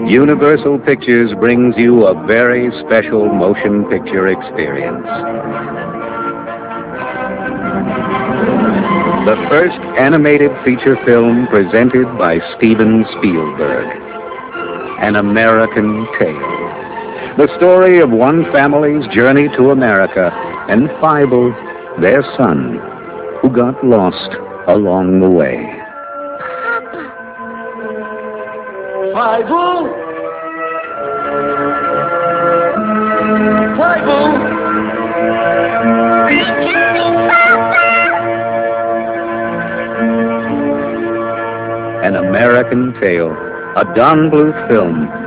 Universal Pictures brings you a very special motion picture experience. The first animated feature film presented by Steven Spielberg. An American Tale. The story of one family's journey to America and Fievel, their son, who got lost along the way. Fievel! Fievel! An American Tale, a Don Bluth film